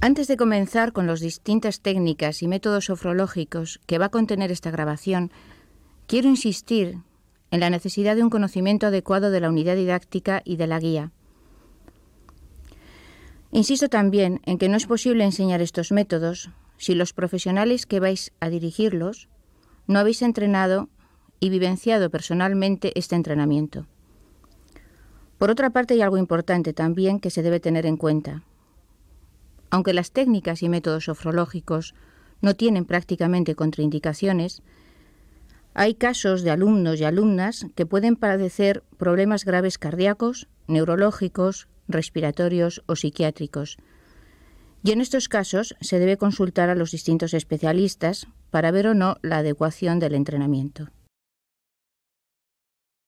Antes de comenzar con las distintas técnicas y métodos sofrológicos que va a contener esta grabación, quiero insistir en la necesidad de un conocimiento adecuado de la unidad didáctica y de la guía. Insisto también en que no es posible enseñar estos métodos si los profesionales que vais a dirigirlos no habéis entrenado y vivenciado personalmente este entrenamiento. Por otra parte, hay algo importante también que se debe tener en cuenta. Aunque las técnicas y métodos sofrológicos no tienen prácticamente contraindicaciones, hay casos de alumnos y alumnas que pueden padecer problemas graves cardíacos, neurológicos, respiratorios o psiquiátricos. Y en estos casos se debe consultar a los distintos especialistas para ver o no la adecuación del entrenamiento.